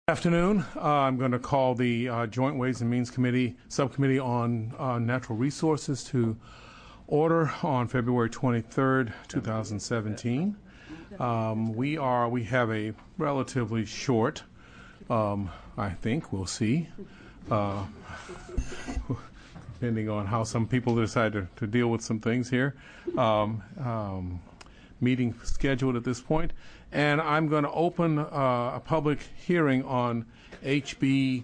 Afternoon. I'm going to call the Joint Ways and Means Committee Subcommittee on Natural Resources to order on February 23rd, 2017. We have a relatively short, I think, we'll see, depending on how some people decide to deal with some things here. Meeting scheduled at this point. And I'm going to open a public hearing on HB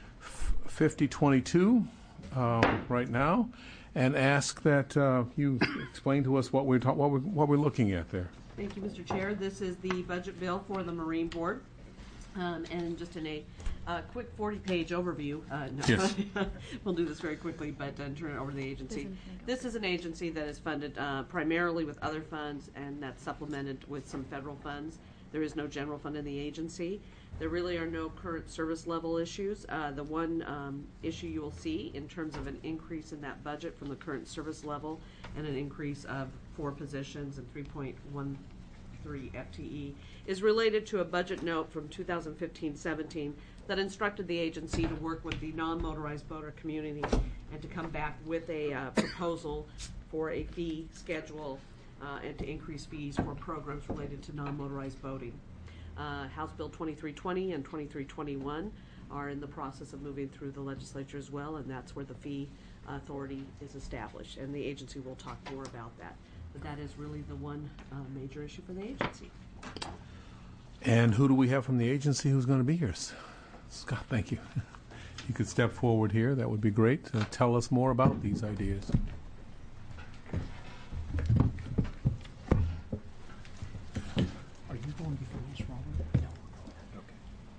5022 right now, and ask that you explain to us what we're looking at there. Thank you, Mr. Chair. This is the budget bill for the Marine Board, and just in a quick 40-page overview. Yes. We'll do this very quickly, but turn it over to the agency. This is an agency that is funded primarily with other funds, and that's supplemented with some federal funds. There is no general fund in the agency. There really are no current service level issues. The one issue you will see in terms of an increase in that budget from the current service level and an increase of 4 positions and 3.13 FTE is related to a budget note from 2015-17 that instructed the agency to work with the non-motorized boater community and to come back with a proposal for a fee schedule and to increase fees for programs related to non-motorized boating. House Bill 2320 and 2321 are in the process of moving through the legislature as well, and that's where the fee authority is established, and the agency will talk more about that. But that is really the one major issue for the agency. And who do we have from the agency who's going to be here? Scott, thank you. You could step forward here. That would be great. Tell us more about these ideas. Are you going before us, Robert? No. Okay.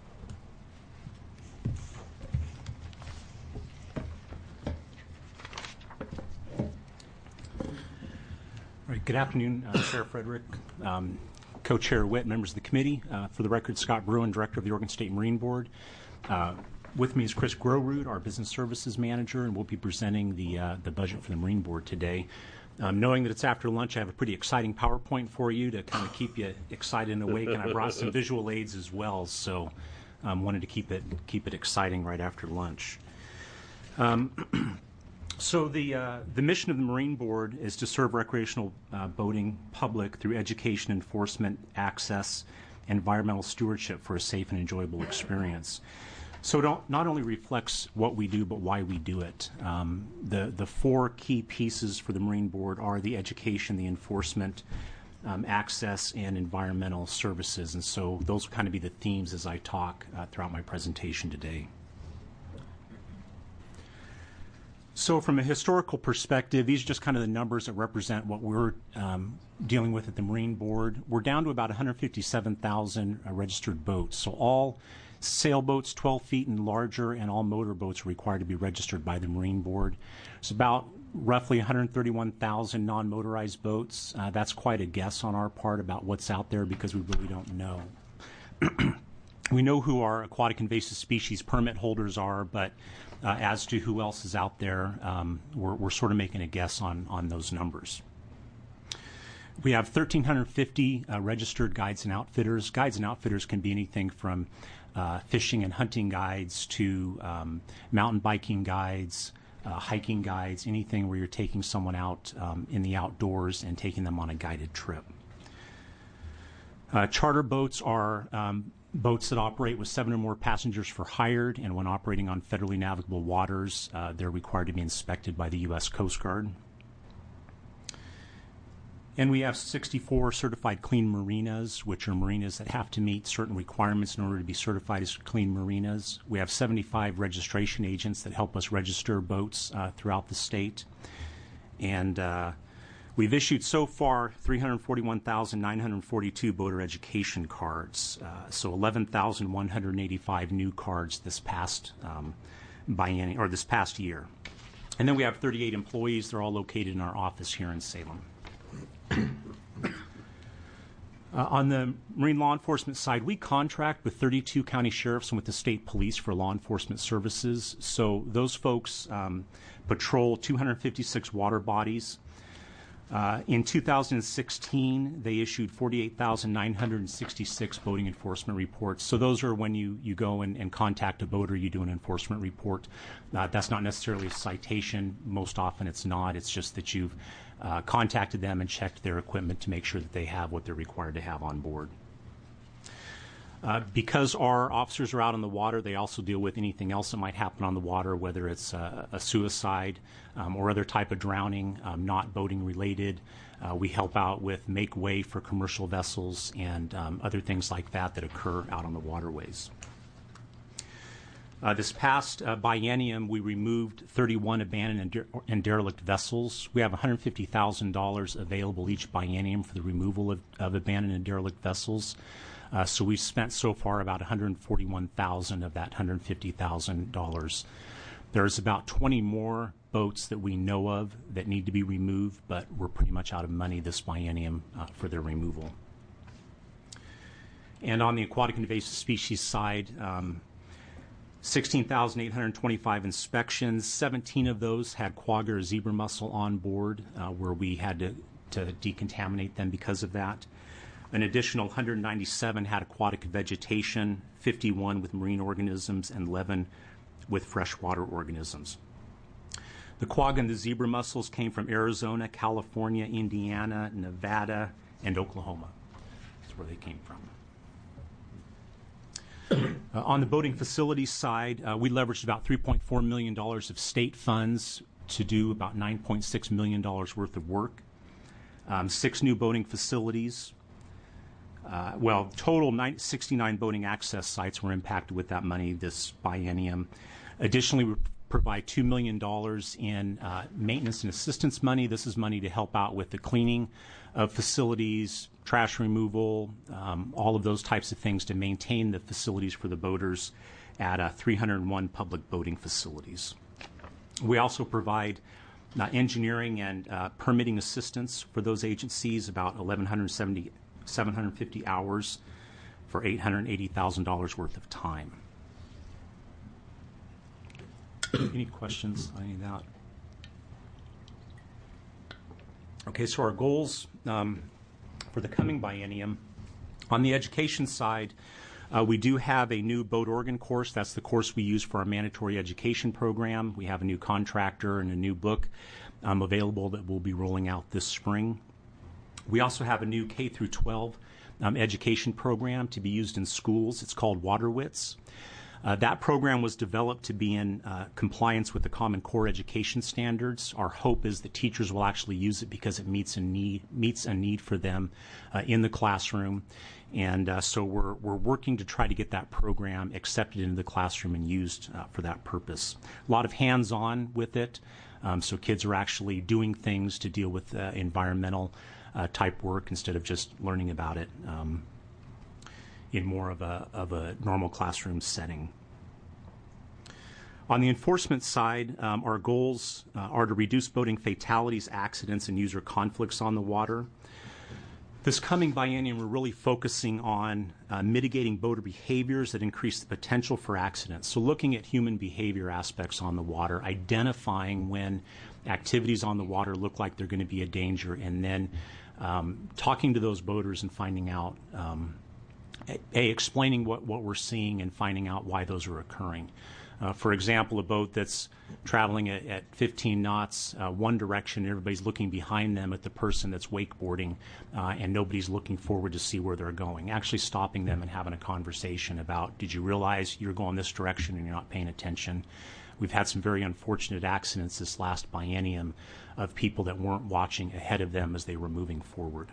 All right. Good afternoon, Chair Frederick, Co-Chair Witt, members of the committee. For the record, Scott Bruin, Director of the Oregon State Marine Board. With me is Chris Grorud, our Business Services Manager, and we'll be presenting the budget for the Marine Board today. Knowing that it's after lunch, I have a pretty exciting PowerPoint for you to kind of keep you excited and awake, and I brought some visual aids as well, so wanted to keep it exciting right after lunch. So the mission of the Marine Board is to serve recreational boating public through education, enforcement, access, and environmental stewardship for a safe and enjoyable experience. So it not only reflects what we do, but why we do it. The 4 key pieces for the Marine Board are the education, the enforcement, access, and environmental services. And so those will kind of be the themes as I talk throughout my presentation today. So from a historical perspective, these are just kind of the numbers that represent what we're dealing with at the Marine Board. We're down to about 157,000 registered boats. So all sailboats 12 feet and larger and all motorboats are required to be registered by the Marine Board. It's about roughly 131,000 non-motorized boats. That's quite a guess on our part about what's out there because we really don't know. We know who our aquatic invasive species permit holders are, but as to who else is out there, we're sort of making a guess on those numbers. We have 1,350 registered guides and outfitters. Guides and outfitters can be anything from fishing and hunting guides to mountain biking guides, hiking guides, anything where you're taking someone out in the outdoors and taking them on a guided trip. Charter boats are boats that operate with 7 or more passengers for hired, and when operating on federally navigable waters, they're required to be inspected by the U.S. Coast Guard. And we have 64 certified clean marinas, which are marinas that have to meet certain requirements in order to be certified as clean marinas. We have 75 registration agents that help us register boats throughout the state. And we've issued so far 341,942 boater education cards, so 11,185 new cards this past this past year. And then we have 38 employees. They're all located in our office here in Salem. On the marine law enforcement side, we contract with 32 county sheriffs and with the state police for law enforcement services. So those folks patrol 256 water bodies. In 2016, they issued 48,966 boating enforcement reports. So those are when you go and contact a boater, you do an enforcement report. That's not necessarily a citation. Most often it's not. It's just that you've contacted them and checked their equipment to make sure that they have what they're required to have on board. Because our officers are out on the water, they also deal with anything else that might happen on the water, whether it's a suicide or other type of drowning, not boating related. We help out with make way for commercial vessels and other things like that occur out on the waterways. This past biennium, we removed 31 abandoned and derelict vessels. We have $150,000 available each biennium for the removal of abandoned and derelict vessels. So we've spent so far about $141,000 of that $150,000. There's about 20 more boats that we know of that need to be removed, but we're pretty much out of money this biennium for their removal. And on the aquatic invasive species side, 16,825 inspections. 17 of those had quagga or zebra mussel on board, where we had to decontaminate them because of that. An additional 197 had aquatic vegetation, 51 with marine organisms, and 11 with freshwater organisms. The quagga and the zebra mussels came from Arizona, California, Indiana, Nevada, and Oklahoma. That's where they came from. On the boating facilities side, we leveraged about $3.4 million of state funds to do about $9.6 million worth of work. 6 new boating facilities. Total 69 boating access sites were impacted with that money this biennium. Additionally, we provide $2 million in maintenance and assistance money. This is money to help out with the cleaning of facilities, trash removal, all of those types of things to maintain the facilities for the boaters at 301 public boating facilities. We also provide engineering and permitting assistance for those agencies, about 750 hours for $880,000 worth of time. Any questions on any of that? Okay, so our goals for the coming biennium. On the education side, we do have a new boat organ course. That's the course we use for our mandatory education program. We have a new contractor and a new book available that we'll be rolling out this spring. We also have a new K through 12 education program to be used in schools. It's called WaterWits. That program was developed to be in compliance with the Common Core education standards. Our hope is that teachers will actually use it because it meets a need for them in the classroom. And so we're working to try to get that program accepted into the classroom and used for that purpose. A lot of hands-on with it, so kids are actually doing things to deal with environmental type work instead of just learning about it in more of a normal classroom setting. On the enforcement side, our goals are to reduce boating fatalities, accidents, and user conflicts on the water. This coming biennium, we're really focusing on mitigating boater behaviors that increase the potential for accidents. So looking at human behavior aspects on the water, identifying when activities on the water look like they're going to be a danger, and then talking to those boaters and finding out, explaining what we're seeing and finding out why those are occurring. For example, a boat that's traveling at 15 knots one direction, and everybody's looking behind them at the person that's wakeboarding, and nobody's looking forward to see where they're going. Actually stopping them and having a conversation about, did you realize you're going this direction and you're not paying attention? We've had some very unfortunate accidents this last biennium of people that weren't watching ahead of them as they were moving forward.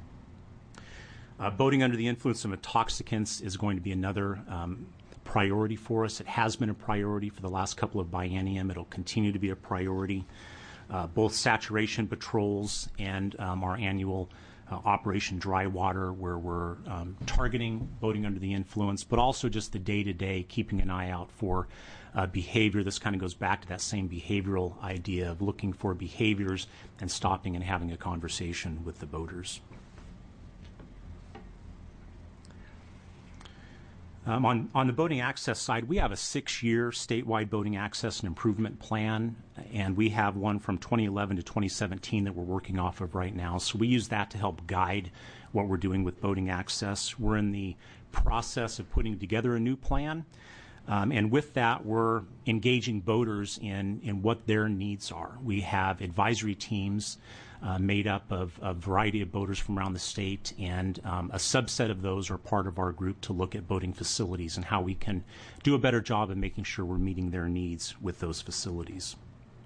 Boating under the influence of intoxicants is going to be another priority for us. It has been a priority for the last couple of biennium. It'll continue to be a priority. Both saturation patrols and our annual Operation Dry Water, where we're targeting boating under the influence, but also just the day-to-day, keeping an eye out for behavior. This kind of goes back to that same behavioral idea of looking for behaviors and stopping and having a conversation with the boaters. On the boating access side, we have a 6-year statewide boating access and improvement plan, and we have one from 2011 to 2017 that we're working off of right now. So we use that to help guide what we're doing with boating access. We're in the process of putting together a new plan, and with that, we're engaging boaters in what their needs are. We have advisory teams made up of a variety of boaters from around the state, and a subset of those are part of our group to look at boating facilities and how we can do a better job of making sure we're meeting their needs with those facilities.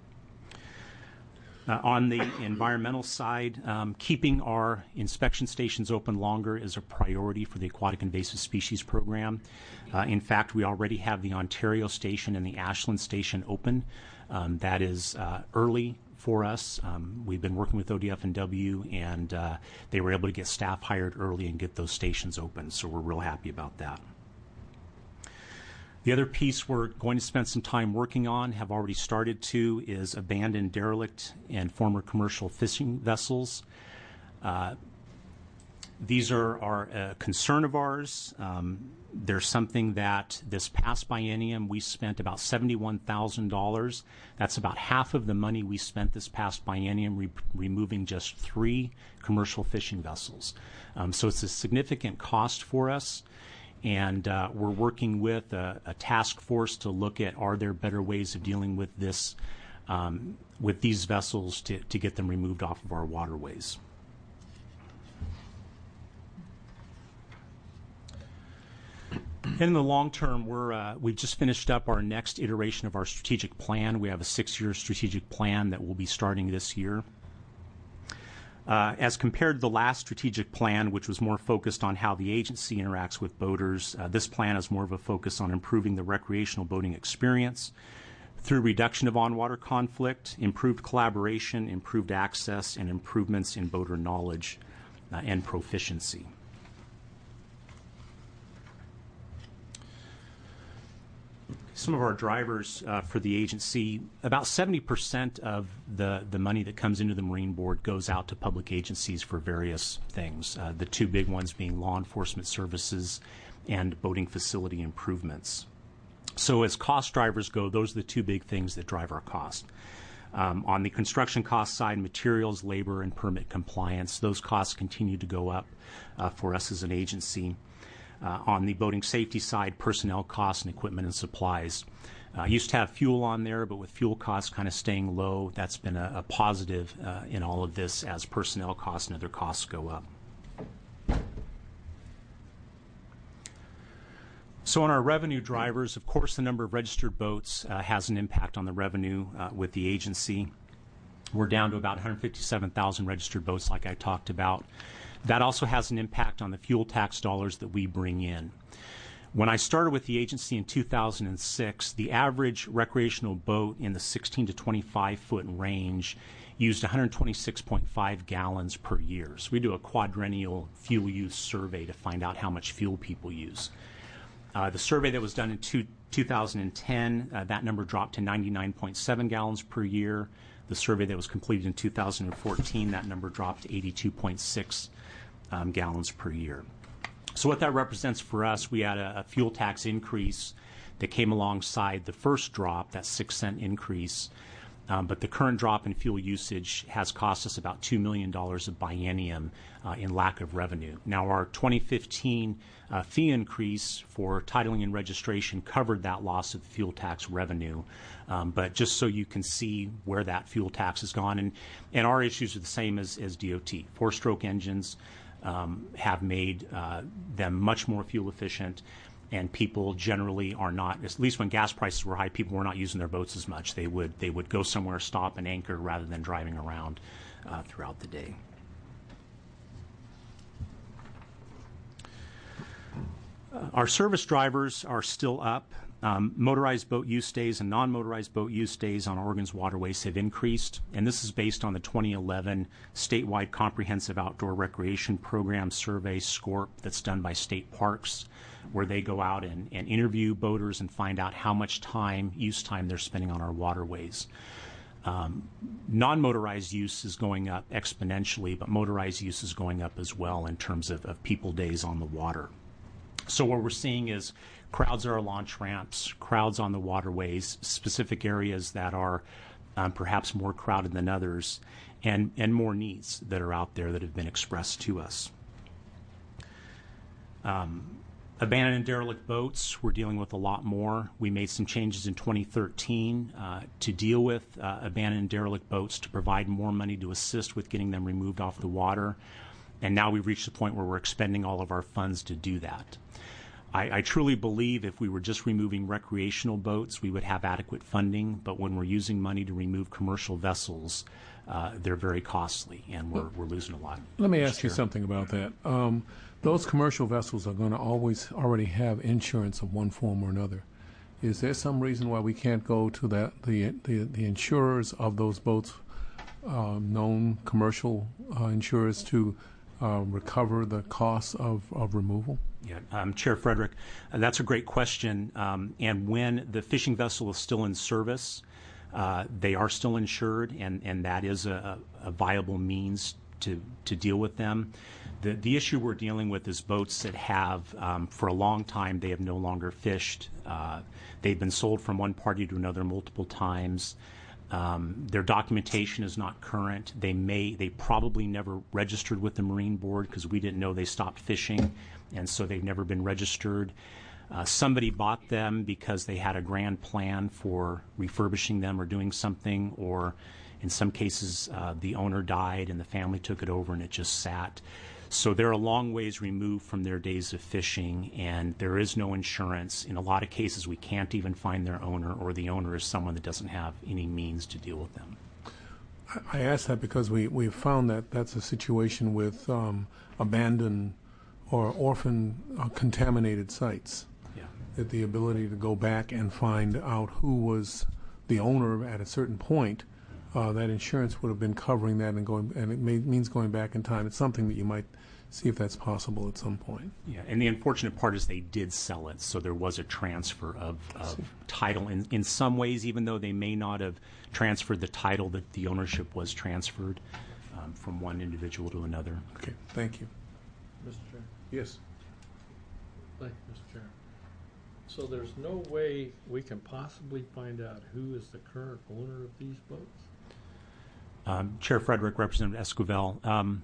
On the environmental side, keeping our inspection stations open longer is a priority for the Aquatic Invasive Species Program. In fact, we already have the Ontario station and the Ashland station open. That is early for us. We've been working with ODF&W, and they were able to get staff hired early and get those stations open, so we're real happy about that. The other piece we're going to spend some time working on, have already started to, is abandoned, derelict, and former commercial fishing vessels. These are a concern of ours. There's something that this past biennium we spent about $71,000. That's about half of the money we spent this past biennium removing just 3 commercial fishing vessels. So it's a significant cost for us, and we're working with a task force to look at, are there better ways of dealing with this, with these vessels to get them removed off of our waterways. In the long term, we've just finished up our next iteration of our strategic plan. We have a 6-year strategic plan that will be starting this year. As compared to the last strategic plan, which was more focused on how the agency interacts with boaters, this plan is more of a focus on improving the recreational boating experience through reduction of on-water conflict, improved collaboration, improved access, and improvements in boater knowledge and proficiency. Some of our drivers for the agency, about 70% of the money that comes into the Marine Board goes out to public agencies for various things, the 2 big ones being law enforcement services and boating facility improvements. So as cost drivers go, those are the 2 big things that drive our cost. On the construction cost side, materials, labor, and permit compliance, those costs continue to go up for us as an agency. On the boating safety side, personnel costs and equipment and supplies. Used to have fuel on there, but with fuel costs kind of staying low, that's been a positive in all of this as personnel costs and other costs go up. So on our revenue drivers, of course, the number of registered boats has an impact on the revenue with the agency. We're down to about 157,000 registered boats like I talked about. That also has an impact on the fuel tax dollars that we bring in. When I started with the agency in 2006, the average recreational boat in the 16 to 25 foot range used 126.5 gallons per year. So we do a quadrennial fuel use survey to find out how much fuel people use. The survey that was done in 2010, that number dropped to 99.7 gallons per year. The survey that was completed in 2014, that number dropped to 82.6 gallons per year. So what that represents for us, we had a fuel tax increase that came alongside the first drop, that 6-cent increase. But the current drop in fuel usage has cost us about $2 million of biennium in lack of revenue. Now, our 2015 fee increase for titling and registration covered that loss of fuel tax revenue. But just so you can see where that fuel tax has gone, and our issues are the same as DOT. 4-stroke engines have made them much more fuel efficient, and people generally are not, at least when gas prices were high, people were not using their boats as much. They would go somewhere, stop and anchor rather than driving around throughout the day. Our service drivers are still up. Motorized boat use days and non-motorized boat use days on Oregon's waterways have increased, and this is based on the 2011 statewide comprehensive outdoor recreation program survey, SCORP, that's done by state parks, where they go out and interview boaters and find out how much use time they're spending on our waterways. Non-motorized use is going up exponentially, but motorized use is going up as well in terms of people days on the water. So what we're seeing is crowds at our launch ramps, crowds on the waterways, specific areas that are perhaps more crowded than others, and more needs that are out there that have been expressed to us. Abandoned and derelict boats, we're dealing with a lot more. We made some changes in 2013 to deal with abandoned and derelict boats to provide more money to assist with getting them removed off the water. And now we've reached the point where we're expending all of our funds to do that. I truly believe if we were just removing recreational boats, we would have adequate funding. But when we're using money to remove commercial vessels, they're very costly, and we're losing a lot. Let me ask you something about that. Those commercial vessels are going to always already have insurance of one form or another. Is there some reason why we can't go to the insurers of those boats, known commercial insurers, to recover the costs of removal? Yeah, Chair Frederick, that's a great question. And when the fishing vessel is still in service, they are still insured, and that is a viable means to deal with them. The issue we're dealing with is boats that have, for a long time, they have no longer fished. They've been sold from one party to another multiple times. Their documentation is not current. They probably never registered with the Marine Board because we didn't know they stopped fishing, and so they've never been registered. Somebody bought them because they had a grand plan for refurbishing them or doing something, or in some cases the owner died and the family took it over and it just sat. So they're a long ways removed from their days of fishing, and there is no insurance. In a lot of cases, we can't even find their owner, or the owner is someone that doesn't have any means to deal with them. I ask that because we've found that that's a situation with abandoned or orphan contaminated sites. Yeah. That the ability to go back and find out who was the owner at a certain point, that insurance would have been covering that, and it means going back in time. It's something that you might see if that's possible at some point. Yeah, and the unfortunate part is they did sell it, so there was a transfer of title. In some ways, even though they may not have transferred the title, that the ownership was transferred from one individual to another. Okay, thank you. Mr. Chair. Yes. Thank you, Mr. Chair. So there's no way we can possibly find out who is the current owner of these boats? Chair Frederick, Representative Esquivel,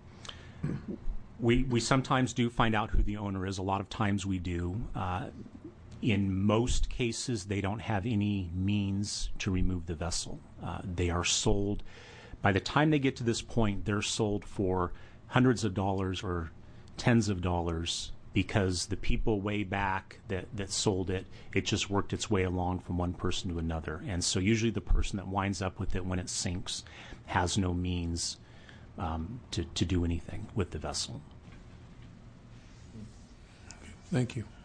we sometimes do find out who the owner is. A lot of times we do. In most cases, they don't have any means to remove the vessel. They are sold. By the time they get to this point, they're sold for hundreds of dollars or tens of dollars, because the people way back that sold it, it just worked its way along from one person to another. And so usually the person that winds up with it when it sinks has no means to do anything with the vessel. Thank you.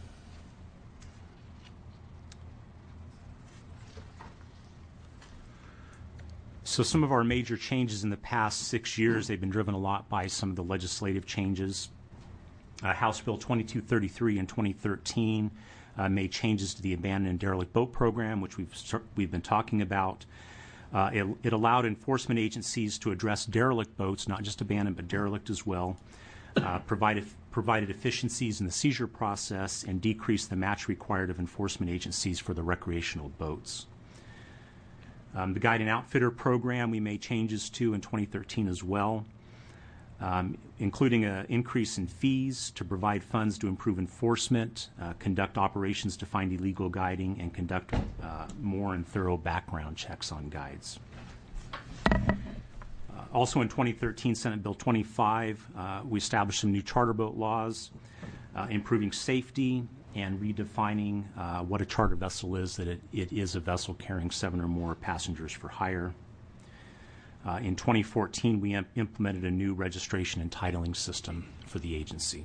So some of our major changes in the past 6 years, they've been driven a lot by some of the legislative changes. House Bill 2233 in 2013 made changes to the abandoned and derelict boat program, which we've been talking about. It allowed enforcement agencies to address derelict boats, not just abandoned, but derelict as well, provided efficiencies in the seizure process, and decreased the match required of enforcement agencies for the recreational boats. The Guide and Outfitter program we made changes to in 2013 as well, including an increase in fees to provide funds to improve enforcement, conduct operations to find illegal guiding, and conduct more and thorough background checks on guides. Also in 2013, Senate Bill 25, we established some new charter boat laws, improving safety and redefining what a charter vessel is, that it is a vessel carrying 7 or more passengers for hire. In 2014, we implemented a new registration and titling system for the agency.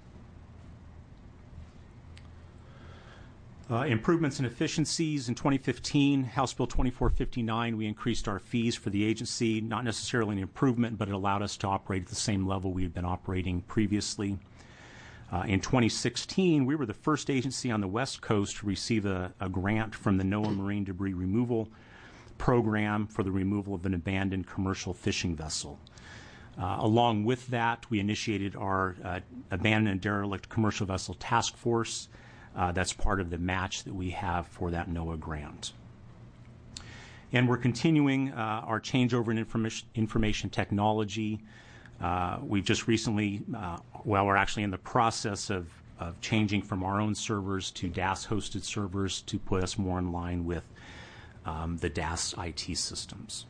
Improvements and efficiencies in 2015, House Bill 2459, we increased our fees for the agency, not necessarily an improvement, but it allowed us to operate at the same level we had been operating previously. In 2016, we were the first agency on the West Coast to receive a grant from the NOAA Marine Debris Removal Program for the removal of an abandoned commercial fishing vessel. Along with that, we initiated our Abandoned and Derelict Commercial Vessel Task Force. That's part of the match that we have for that NOAA grant. And we're continuing our changeover in information technology. We've just recently, we're actually in the process of changing from our own servers to DAS-hosted servers to put us more in line with the DAS IT systems.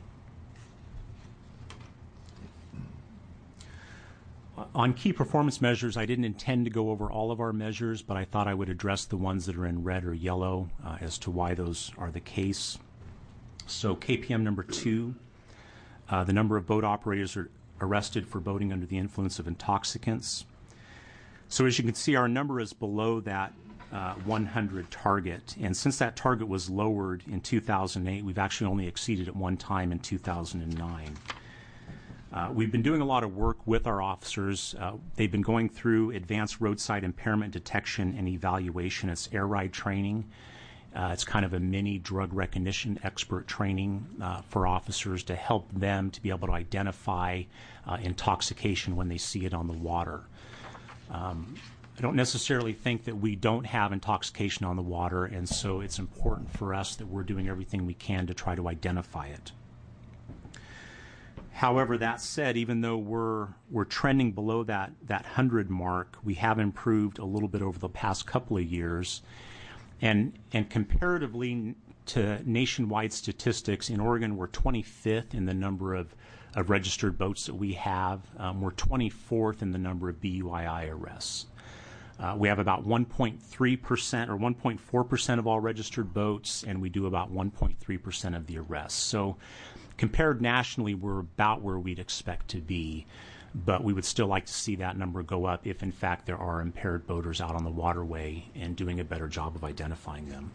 On key performance measures, I didn't intend to go over all of our measures, but I thought I would address the ones that are in red or yellow as to why those are the case. So KPM number 2, the number of boat operators are arrested for boating under the influence of intoxicants. So as you can see, our number is below that 100 target. And since that target was lowered in 2008, we've actually only exceeded it one time in 2009. We've been doing a lot of work with our officers. They've been going through advanced roadside impairment detection and evaluation. It's air ride training. It's kind of a mini drug recognition expert training for officers to help them to be able to identify intoxication when they see it on the water. I don't necessarily think that we don't have intoxication on the water, and so it's important for us that we're doing everything we can to try to identify it. However, that said, even though we're trending below that 100 mark, we have improved a little bit over the past couple of years. And comparatively to nationwide statistics, in Oregon, we're 25th in the number of registered boats that we have. We're 24th in the number of BUII arrests. We have about 1.3% or 1.4% of all registered boats, and we do about 1.3% of the arrests. So compared nationally, we're about where we'd expect to be, but we would still like to see that number go up if, in fact, there are impaired boaters out on the waterway and doing a better job of identifying them.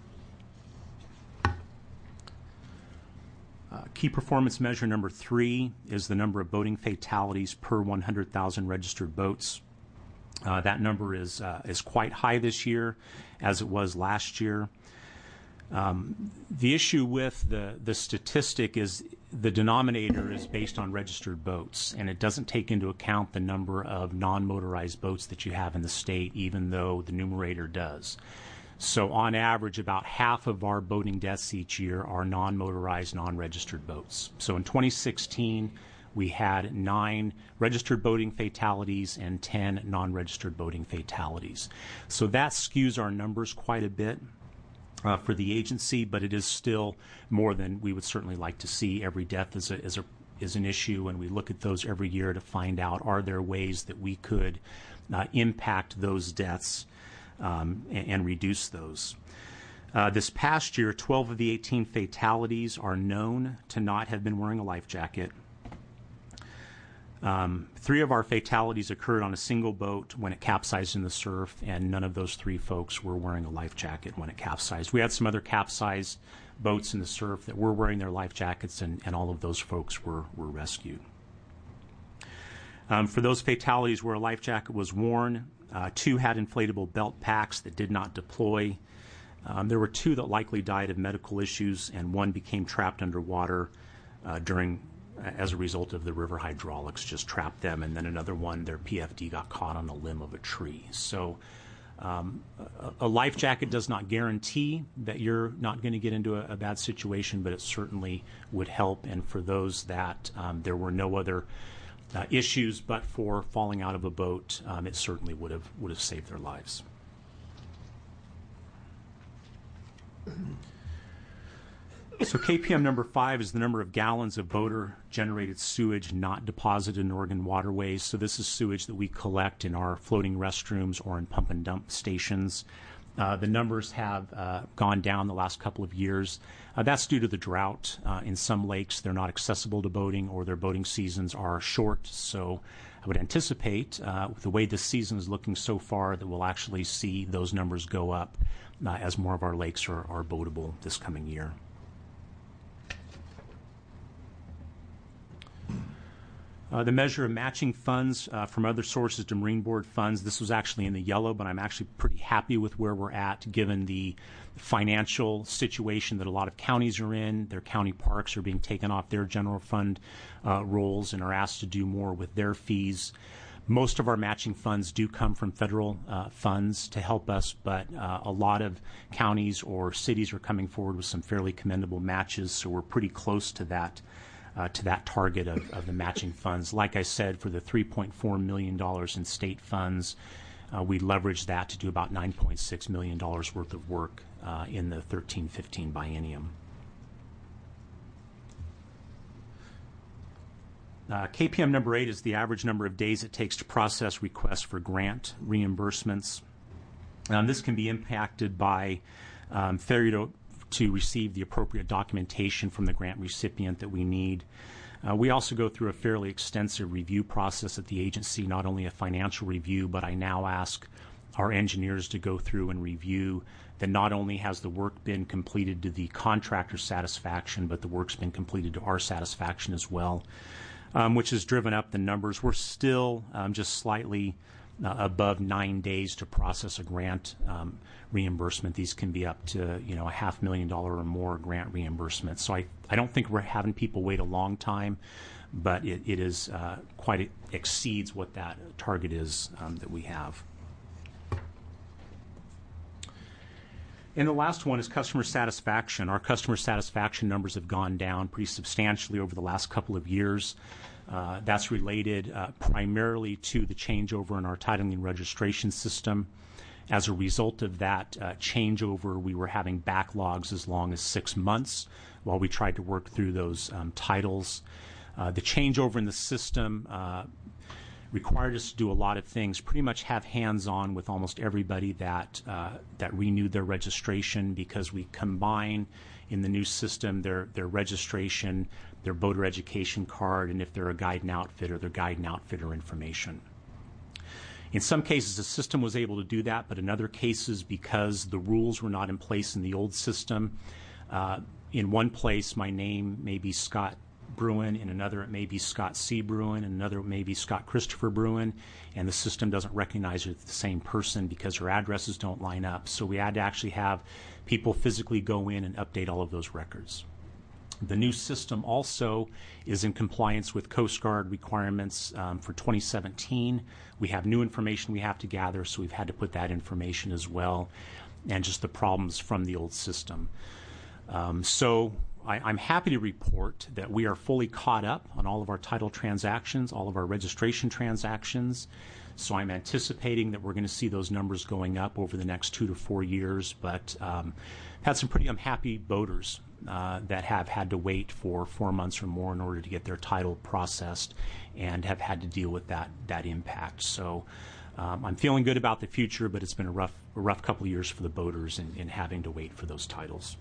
Key performance measure number 3 is the number of boating fatalities per 100,000 registered boats. That number is quite high this year, as it was last year. The issue with the statistic is the denominator is based on registered boats, and it doesn't take into account the number of non-motorized boats that you have in the state, even though the numerator does. So on average, about half of our boating deaths each year are non-motorized, non-registered boats. So in 2016, we had 9 registered boating fatalities and 10 non-registered boating fatalities. So that skews our numbers quite a bit for the agency, but it is still more than we would certainly like to see. Every death is an issue, and we look at those every year to find out, are there ways that we could impact those deaths and reduce those. This past year, 12 of the 18 fatalities are known to not have been wearing a life jacket. 3 of our fatalities occurred on a single boat when it capsized in the surf, and none of those 3 folks were wearing a life jacket when it capsized. We had some other capsized boats in the surf that were wearing their life jackets, and all of those folks were rescued. For those fatalities where a life jacket was worn, 2 had inflatable belt packs that did not deploy. There were 2 that likely died of medical issues, and 1 became trapped underwater as a result of the river hydraulics just trapped them, and then another one, their PFD got caught on a limb of a tree. So a life jacket does not guarantee that you're not going to get into a bad situation, but it certainly would help. And for those that there were no other issues but for falling out of a boat, it certainly would have saved their lives. So KPM number 5 is the number of gallons of boater-generated sewage not deposited in Oregon waterways. So this is sewage that we collect in our floating restrooms or in pump and dump stations. The numbers have gone down the last couple of years. That's due to the drought. In some lakes, they're not accessible to boating, or their boating seasons are short. So I would anticipate, the way this season is looking so far, that we'll actually see those numbers go up as more of our lakes are boatable this coming year. The measure of matching funds from other sources to Marine Board funds, this was actually in the yellow, but I'm actually pretty happy with where we're at given the financial situation that a lot of counties are in. Their county parks are being taken off their general fund rolls and are asked to do more with their fees. Most of our matching funds do come from federal funds to help us, but a lot of counties or cities are coming forward with some fairly commendable matches, so we're pretty close to that target of the matching funds. Like I said, for the $3.4 million in state funds, we leveraged that to do about $9.6 million worth of work in the 13-15 biennium. KPM number 8 is the average number of days it takes to process requests for grant reimbursements. This can be impacted by failure to receive the appropriate documentation from the grant recipient that we need. We also go through a fairly extensive review process at the agency, not only a financial review, but I now ask our engineers to go through and review that not only has the work been completed to the contractor's satisfaction, but the work's been completed to our satisfaction as well, which has driven up the numbers. We're still just slightly above 9 days to process a grant reimbursement. These can be up to $500,000 or more grant reimbursement. So I don't think we're having people wait a long time, but it is quite exceeds what that target is that we have. And the last one is customer satisfaction. Our customer satisfaction numbers have gone down pretty substantially over the last couple of years. That's related primarily to the changeover in our titling and registration system. As a result of that changeover, we were having backlogs as long as 6 months while we tried to work through those titles. The changeover in the system required us to do a lot of things, pretty much have hands-on with almost everybody that renewed their registration, because we combine in the new system their registration, their boater education card, and if they're a guide and outfitter, their guide and outfitter information. In some cases, the system was able to do that, but in other cases, because the rules were not in place in the old system, in one place my name may be Scott Bruin, in another it may be Scott C. Bruin, in another it may be Scott Christopher Bruin, and the system doesn't recognize it's the same person because her addresses don't line up. So we had to actually have people physically go in and update all of those records. The new system also is in compliance with Coast Guard requirements for 2017. We have new information we have to gather, so we've had to put that information as well, and just the problems from the old system. So I'm happy to report that we are fully caught up on all of our title transactions, all of our registration transactions. So I'm anticipating that we're going to see those numbers going up over the next 2 to 4 years. But had some pretty unhappy boaters that have had to wait for 4 months or more in order to get their title processed and have had to deal with that impact. So I'm feeling good about the future, but it's been a rough couple of years for the boaters in having to wait for those titles.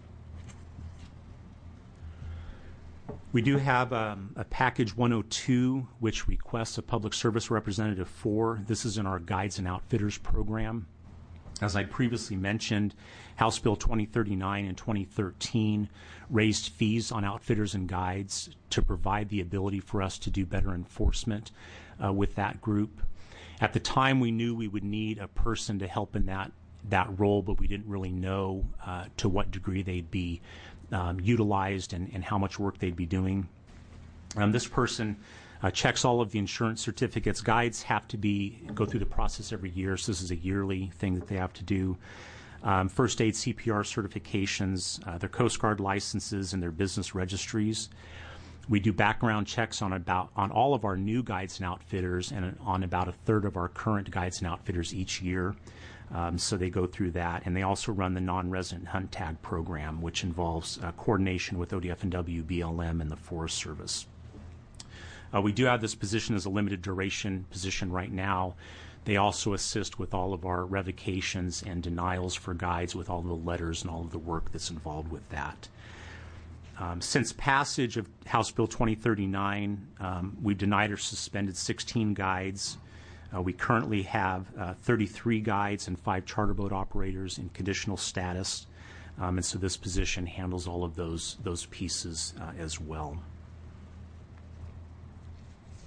We do have a package 102, which requests a public service representative for. This is in our Guides and Outfitters program. As I previously mentioned, House Bill 2039 in 2013 raised fees on outfitters and guides to provide the ability for us to do better enforcement with that group. At the time, we knew we would need a person to help in that role, but we didn't really know to what degree they'd be utilized and how much work they'd be doing. This person checks all of the insurance certificates. Guides have to go through the process every year, so this is a yearly thing that they have to do. First aid CPR certifications, their Coast Guard licenses, and their business registries. We do background checks on all of our new guides and outfitters and on about a third of our current guides and outfitters each year. So they go through that, and they also run the non-resident hunt tag program, which involves coordination with ODF&W, BLM, and the Forest Service. We do have this position as a limited duration position right now. They also assist with all of our revocations and denials for guides with all of the letters and all of the work that's involved with that. Since passage of House Bill 2039, we've denied or suspended 16 guides. We currently have 33 guides and 5 charter boat operators in conditional status, and so this position handles all of those pieces as well.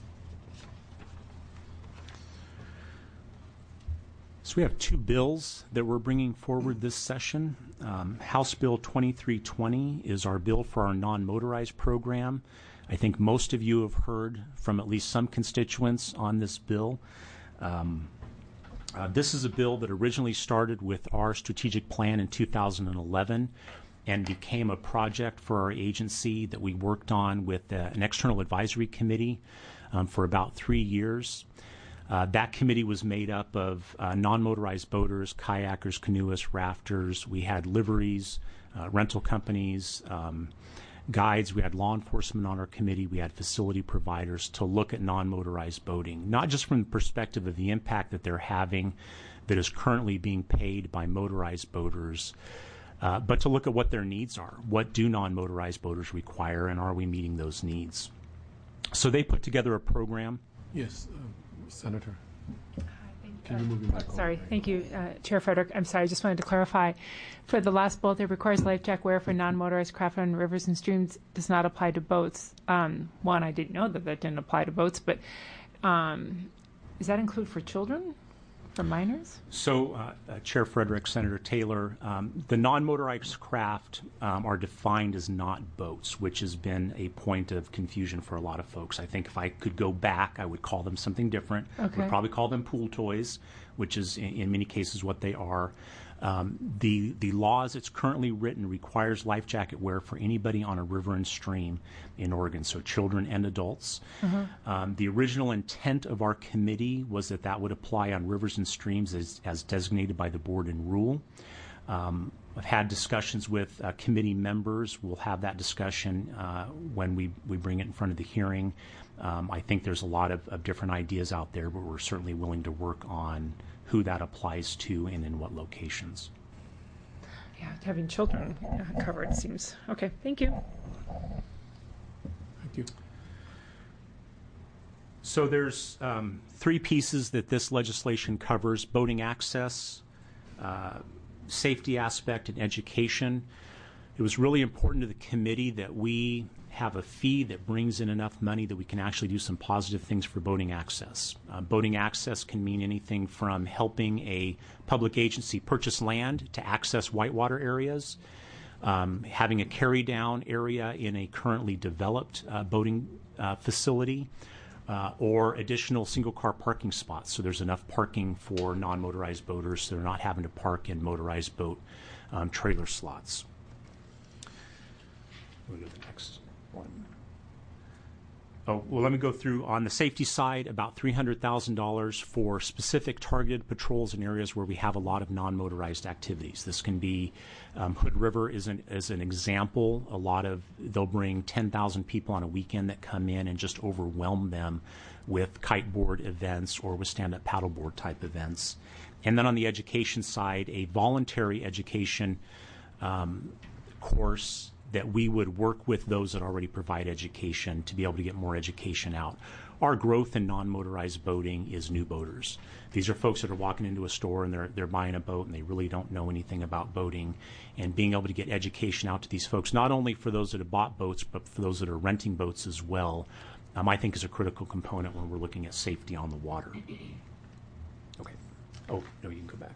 So we have two bills that we're bringing forward this session. House Bill 2320 is our bill for our non-motorized program. I think most of you have heard from at least some constituents on this bill. This is a bill that originally started with our strategic plan in 2011 and became a project for our agency that we worked on with an external advisory committee for about 3 years. That committee was made up of non-motorized boaters, kayakers, canoeists, rafters. We had liveries, rental companies, guides. We had law enforcement on our committee. We had facility providers to look at non-motorized boating, not just from the perspective of the impact that they're having that is currently being paid by motorized boaters, but to look at what their needs are. What do non-motorized boaters require, and are we meeting those needs? So they put together a program. Yes, Senator. Can you move your mic Sorry, over? thank you, Chair Frederick. I'm sorry, I just wanted to clarify. For the last bullet, it requires life jacket wear for non-motorized craft on rivers and streams does not apply to boats. One, I didn't know that didn't apply to boats, but does that include for children, for minors? So, Chair Frederick, Senator Taylor, the non-motorized craft are defined as not boats, which has been a point of confusion for a lot of folks. I think if I could go back, I would call them something different. Okay. We'd probably call them pool toys, which is in many cases what they are. The law as it's currently written requires life jacket wear for anybody on a river and stream in Oregon, so children and adults. The original intent of our committee was that that would apply on rivers and streams as designated by the board and rule. I've had discussions with committee members. We'll have that discussion when we bring it in front of the hearing. I think there's a lot of different ideas out there, but we're certainly willing to work on who that applies to and in what locations. Yeah, having children covered seems okay. Thank you. Thank you. So there's 3 pieces that this legislation covers: boating access, safety aspect, and education. It was really important to the committee that we have a fee that brings in enough money that we can actually do some positive things for boating access. Boating access can mean anything from helping a public agency purchase land to access whitewater areas, having a carry-down area in a currently developed boating facility, or additional single-car parking spots, so there's enough parking for non-motorized boaters so they're not having to park in motorized boat trailer slots. We'll go to the next one. Oh, well, let me go through on the safety side, about $300,000 for specific targeted patrols in areas where we have a lot of non-motorized activities. This can be Hood River is an example. They'll bring 10,000 people on a weekend that come in and just overwhelm them with kiteboard events or with stand-up paddleboard type events. And then on the education side, a voluntary education course that we would work with those that already provide education to be able to get more education out. Our growth in non-motorized boating is new boaters. These are folks that are walking into a store and they're buying a boat and they really don't know anything about boating, and being able to get education out to these folks, not only for those that have bought boats, but for those that are renting boats as well, I think is a critical component when we're looking at safety on the water. Okay. Oh, no, you can go back.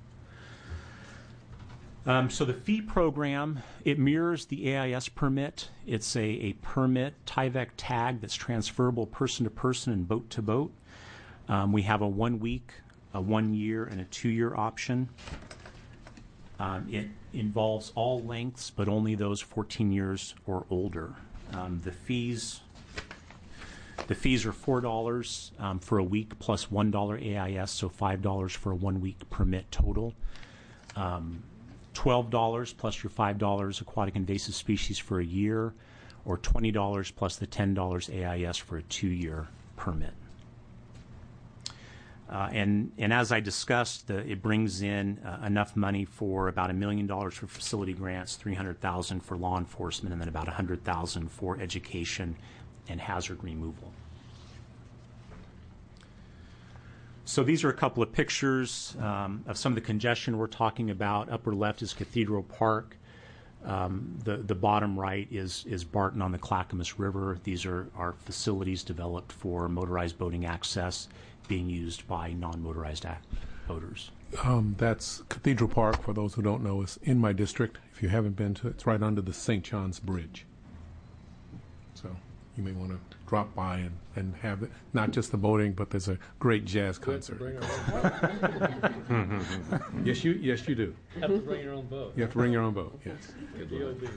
So the fee program, it mirrors the AIS permit. It's a permit Tyvek tag that's transferable person to person and boat to boat. We have a 1 week, a 1 year, and a 2 year option. It involves all lengths, but only those 14 years or older. The fees are $4 for a week plus $1 AIS, so $5 for a 1 week permit total. $12 plus your $5 aquatic invasive species for a year, or $20 plus the $10 AIS for a 2 year permit. And as I discussed, it brings in enough money for about $1 million for facility grants, $300,000 for law enforcement, and then about $100,000 for education and hazard removal. So these are a couple of pictures of some of the congestion we're talking about. Upper left is Cathedral Park. The bottom right is Barton on the Clackamas River. These are facilities developed for motorized boating access being used by non-motorized boaters? That's Cathedral Park, for those who don't know, is in my district. If you haven't been to it, it's right under the St. John's Bridge. So you may want to drop by and have it, not just the boating, but there's a great jazz Do we have to concert. bring our own boat? Yes, you do. Have to bring your own boat. You have to bring your own boat, yes. Good deal, dude.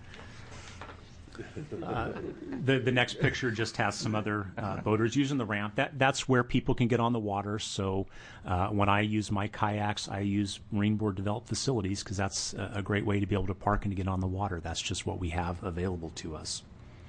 The next picture just has some other boaters using the ramp. That's where people can get on the water. So when I use my kayaks, I use Marine Board developed facilities because that's a great way to be able to park and to get on the water. That's just what we have available to us.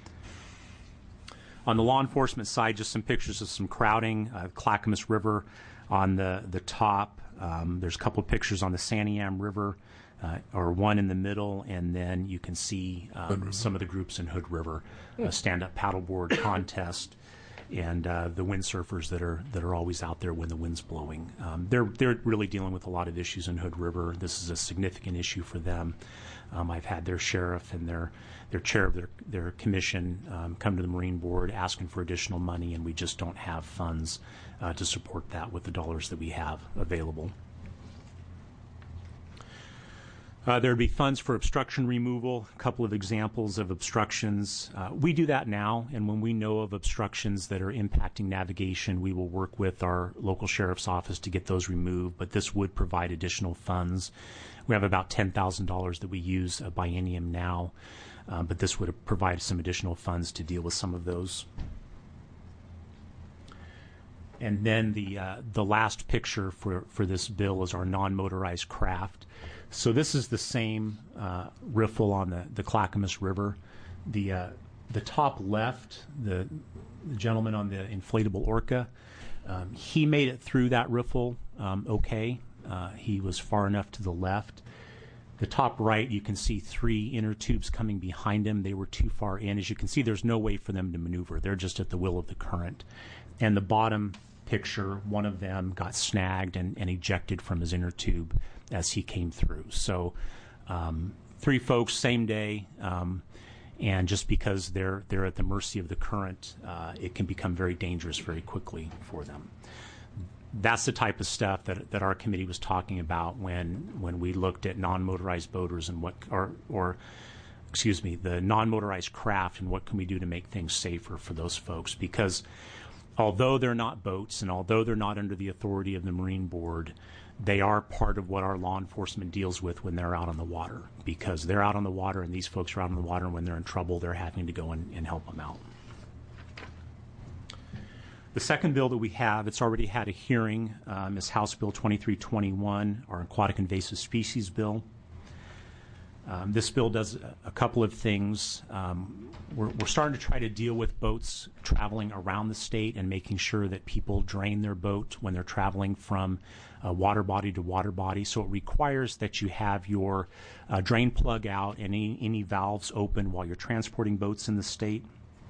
On the law enforcement side, just some pictures of some crowding. Clackamas River on the top. There's a couple of pictures on the Santiam River. Or one in the middle, and then you can see some of the groups in Hood River, stand-up paddleboard contest, and the windsurfers that are always out there when the wind's blowing. They're really dealing with a lot of issues in Hood River. This is a significant issue for them. I've had their sheriff and their chair of their commission come to the Marine Board asking for additional money, and we just don't have funds to support that with the dollars that we have available. There would be funds for obstruction removal, a couple of examples of obstructions. We do that now, and when we know of obstructions that are impacting navigation, we will work with our local sheriff's office to get those removed, but this would provide additional funds. We have about $10,000 that we use biennium now, but this would provide some additional funds to deal with some of those. And then the last picture for this bill is our non-motorized craft. So this is the same riffle on the Clackamas River. The top left, the gentleman on the inflatable orca, he made it through that riffle okay. He was far enough to the left. The top right, you can see 3 inner tubes coming behind him. They were too far in. As you can see, there's no way for them to maneuver. They're just at the will of the current. And the bottom picture, one of them got snagged and ejected from his inner tube as he came through. So 3 folks, same day, and just because they're at the mercy of the current, it can become very dangerous very quickly for them. That's the type of stuff that our committee was talking about when we looked at non-motorized boaters and the non-motorized craft and what can we do to make things safer for those folks, because although they're not boats and although they're not under the authority of the Marine Board, they are part of what our law enforcement deals with when they're out on the water, because they're out on the water and these folks are out on the water, and when they're in trouble, they're having to go and help them out. The second bill that we have, it's already had a hearing, is House Bill 2321, our Aquatic Invasive Species Bill. This bill does a couple of things. We're starting to try to deal with boats traveling around the state and making sure that people drain their boat when they're traveling from water body to water body. So it requires that you have your drain plug out and any valves open while you're transporting boats in the state.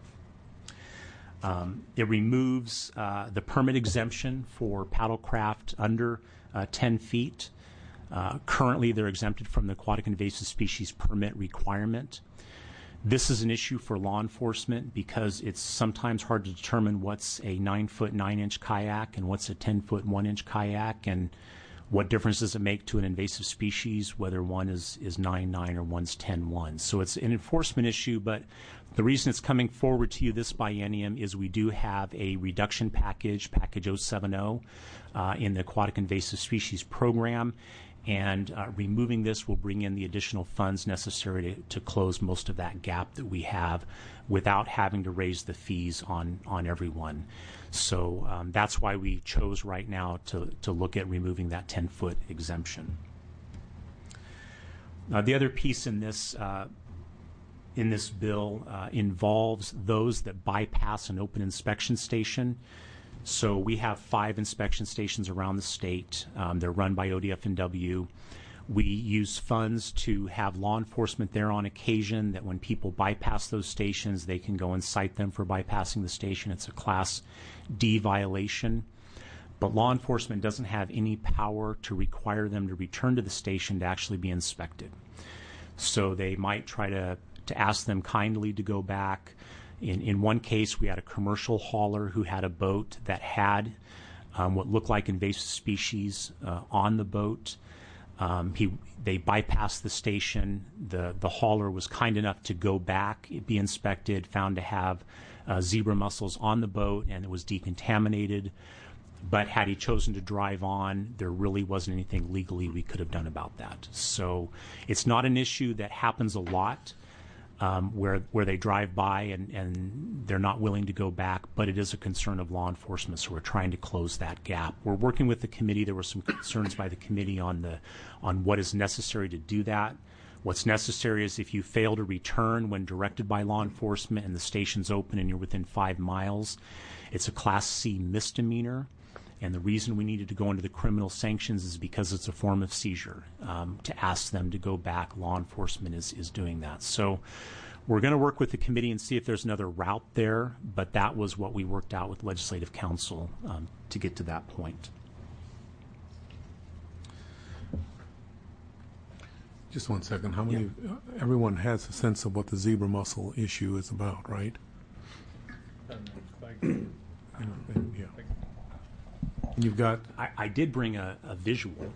It removes the permit exemption for paddlecraft under 10 feet. Currently, they're exempted from the aquatic invasive species permit requirement. This is an issue for law enforcement because it's sometimes hard to determine what's a 9-foot 9-inch kayak and what's a 10-foot 1-inch kayak, and what difference does it make to an invasive species whether one is 9.9 or one's 10.1. So it's an enforcement issue, but the reason it's coming forward to you this biennium is we do have a reduction package 070, in the aquatic invasive species program. And removing this will bring in the additional funds necessary to close most of that gap that we have without having to raise the fees on everyone. So that's why we chose right now to look at removing that 10-foot exemption. The other piece in this bill involves those that bypass an open inspection station. So we have 5 inspection stations around the state. They're run by ODF&W. We use funds to have law enforcement there on occasion, that when people bypass those stations, they can go and cite them for bypassing the station. It's a Class D violation. But law enforcement doesn't have any power to require them to return to the station to actually be inspected. So they might try to ask them kindly to go back. In one case, we had a commercial hauler who had a boat that had what looked like invasive species on the boat. They bypassed the station. The hauler was kind enough to go back, be inspected, found to have zebra mussels on the boat, and it was decontaminated. But had he chosen to drive on, there really wasn't anything legally we could have done about that. So it's not an issue that happens a lot where they drive by and they're not willing to go back, but it is a concern of law enforcement, so we're trying to close that gap. We're working with the committee. There were some concerns by the committee on what is necessary to do that. What's necessary is if you fail to return when directed by law enforcement and the station's open and you're within 5 miles, it's a Class C misdemeanor. And the reason we needed to go into the criminal sanctions is because it's a form of seizure. To ask them to go back, law enforcement is doing that. So we're going to work with the committee and see if there's another route there, but that was what we worked out with Legislative Council to get to that point. Just 1 second. How many? Everyone has a sense of what the zebra mussel issue is about, right? Yeah. You've got. I did bring a visual.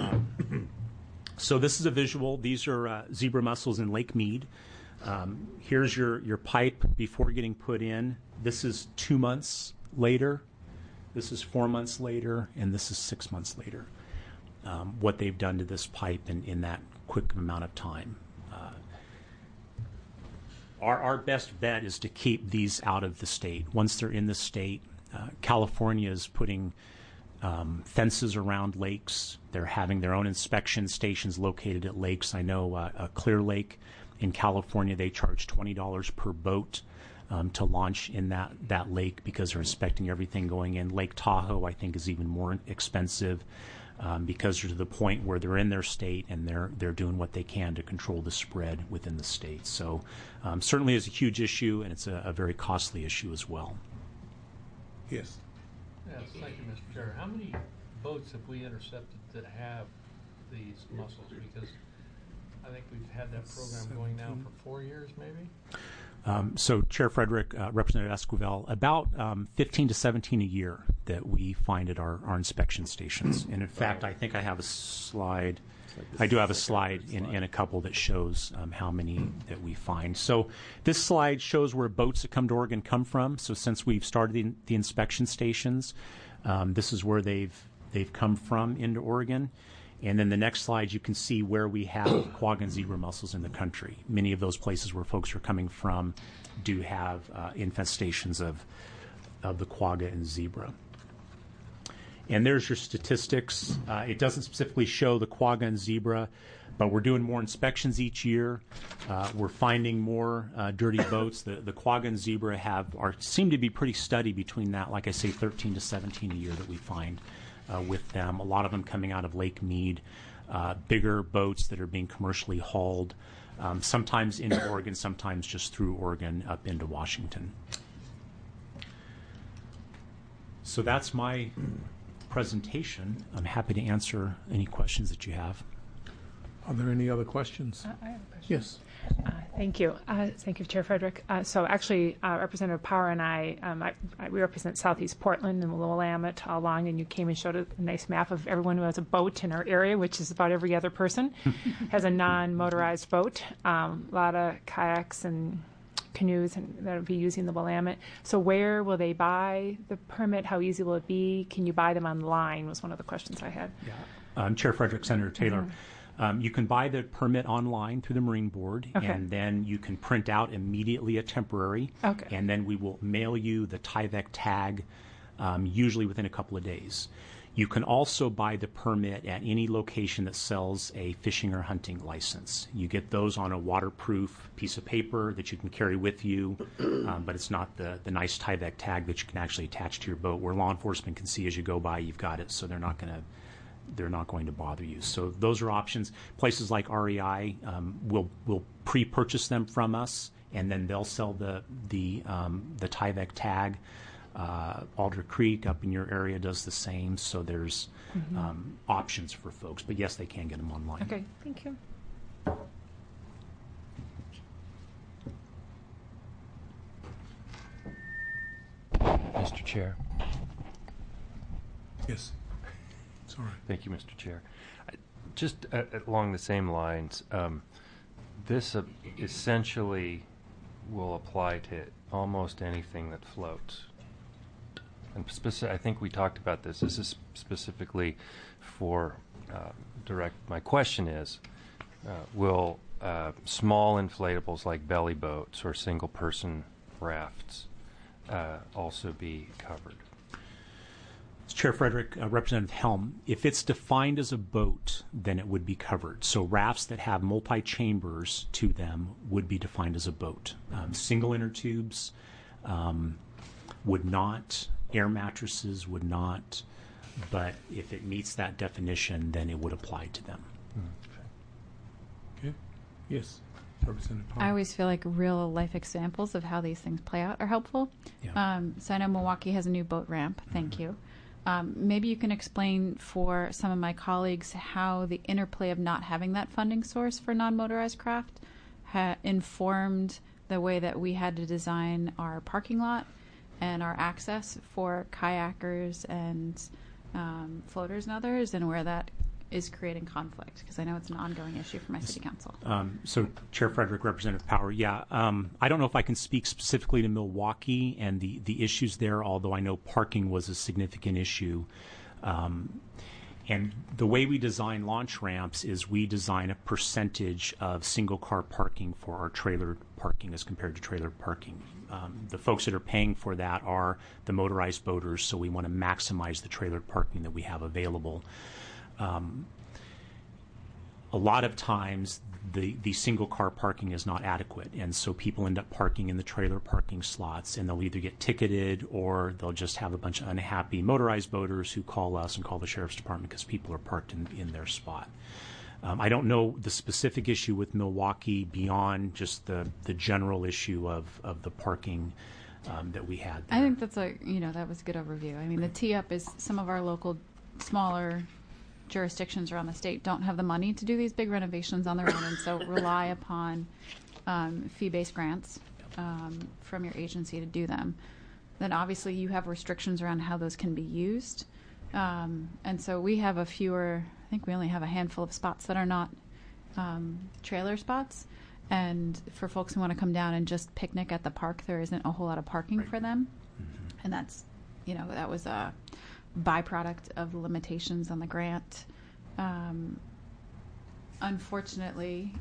So this is a visual. These are zebra mussels in Lake Mead. Here's your pipe before getting put in. This is 2 months later. This is 4 months later, and this is 6 months later. What they've done to this pipe in that quick amount of time. Our best bet is to keep these out of the state. Once they're in the state, California is putting fences around lakes. They're having their own inspection stations located at lakes. I know Clear Lake in California, they charge $20 per boat to launch in that lake because they're inspecting everything going in. Lake Tahoe, I think, is even more expensive because they're to the point where they're in their state and they're doing what they can to control the spread within the state. So certainly is a huge issue, and it's a very costly issue as well. Yes. Yes, thank you, Mr. Chair. How many boats have we intercepted that have these mussels? Because I think we've had that program going now for 4 years, maybe? So, Chair Frederick, Representative Esquivel, about 15 to 17 a year that we find at our inspection stations. And in fact, I think I have a slide. I do have a slide in a couple that shows how many that we find. So this slide shows where boats that come to Oregon come from. So since we've started the inspection stations, this is where they've come from into Oregon. And then the next slide, you can see where we have quagga and zebra mussels in the country. Many of those places where folks are coming from do have infestations of the quagga and zebra. And there's your statistics. It doesn't specifically show the quagga and zebra, but we're doing more inspections each year. We're finding more dirty boats. The quagga and zebra seem to be pretty steady between that, like I say, 13 to 17 a year that we find with them. A lot of them coming out of Lake Mead, bigger boats that are being commercially hauled, sometimes into Oregon, sometimes just through Oregon up into Washington. So that's my presentation. I'm happy to answer any questions that you have. Are there any other questions? I have a question. Yes. Thank you. Thank you, Chair Frederick. So actually, Representative Power and I we represent Southeast Portland and Willamette all along, and you came and showed a nice map of everyone who has a boat in our area, which is about every other person, has a non-motorized boat. A lot of kayaks and canoes and that would be using the Willamette. So where will they buy the permit? How easy will it be? Can you buy them online was one of the questions I had. Yeah. Chair Frederick, Senator Taylor. You can buy the permit online through the Marine Board, and then you can print out immediately a temporary, and then we will mail you the Tyvek tag usually within a couple of days. You can also buy the permit at any location that sells a fishing or hunting license. You get those on a waterproof piece of paper that you can carry with you, but it's not the nice Tyvek tag that you can actually attach to your boat where law enforcement can see as you go by you've got it, so they're not going to bother you. So those are options. Places like REI will pre-purchase them from us, and then they'll sell the Tyvek tag. Alder Creek up in your area does the same. So there's options for folks. But yes, they can get them online. Okay, thank you. Mr. Chair. Yes. Sorry. Thank you, Mr. Chair. Just along the same lines, this essentially will apply to almost anything that floats. And I think we talked about this. This is specifically for my question is, will small inflatables like belly boats or single-person rafts also be covered? Chair Frederick, Representative Helm, if it's defined as a boat, then it would be covered. So rafts that have multi-chambers to them would be defined as a boat. Single inner tubes would not, air mattresses would not, but if it meets that definition, then it would apply to them. Okay. Yes. Representative Powell. I always feel like real life examples of how these things play out are helpful. Yeah. So I know Milwaukee has a new boat ramp. Thank you. Maybe you can explain for some of my colleagues how the interplay of not having that funding source for non-motorized craft informed the way that we had to design our parking lot and our access for kayakers and floaters and others, and where that is creating conflict, because I know it's an ongoing issue for my city council. So, Chair Frederick, Representative Power, I don't know if I can speak specifically to Milwaukee and the issues there, although I know parking was a significant issue. And the way we design launch ramps is we design a percentage of single-car parking for our trailer parking as compared to trailer parking. The folks that are paying for that are the motorized boaters, so we want to maximize the trailer parking that we have available. A lot of times the single car parking is not adequate, and so people end up parking in the trailer parking slots, and they'll either get ticketed or they'll just have a bunch of unhappy motorized boaters who call us and call the sheriff's department because people are parked in their spot. I don't know the specific issue with Milwaukee beyond just the general issue of the parking that we had there. I think that's that was a good overview. I mean, the tee up is some of our local smaller jurisdictions around the state don't have the money to do these big renovations on their own, and so rely upon fee-based grants from your agency to do them. Then obviously you have restrictions around how those can be used, and so we have I think we only have a handful of spots that are not trailer spots, and for folks who want to come down and just picnic at the park, there isn't a whole lot of parking for them. Mm-hmm. And that's that was a byproduct of limitations on the grant. Unfortunately,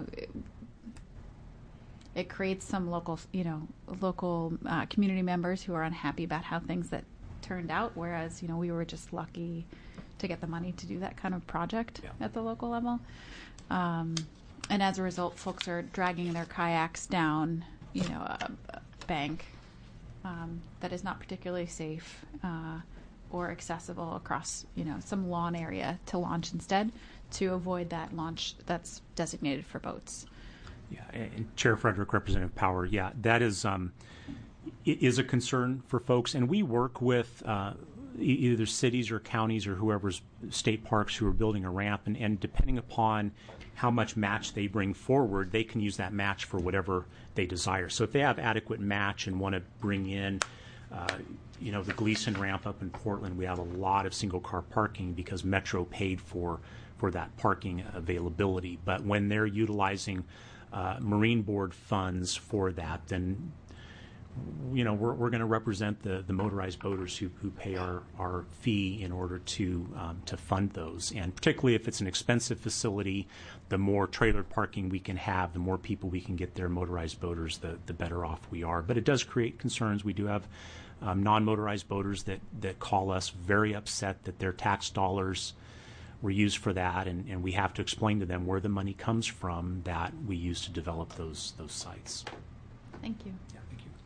it creates some local community members who are unhappy about how things that turned out, whereas we were just lucky to get the money to do that kind of project at the local level. And as a result, folks are dragging their kayaks down a bank that is not particularly safe or accessible across some lawn area to launch instead, to avoid that launch that's designated for boats. Yeah, and Chair Frederick, Representative Power, that is it is a concern for folks, and we work with either cities or counties or whoever's state parks who are building a ramp, and depending upon how much match they bring forward, they can use that match for whatever they desire. So if they have adequate match and want to bring in the Gleason ramp up in Portland, we have a lot of single car parking because Metro paid for that parking availability. But when they're utilizing Marine Board funds for that, then we're going to represent the motorized boaters who pay our fee in order to fund those. And particularly if it's an expensive facility, the more trailer parking we can have, the more people we can get there, motorized boaters, the better off we are. But it does create concerns. We do have non-motorized boaters that call us very upset that their tax dollars were used for that, and we have to explain to them where the money comes from that we use to develop those sites. Thank you. Yeah, thank you.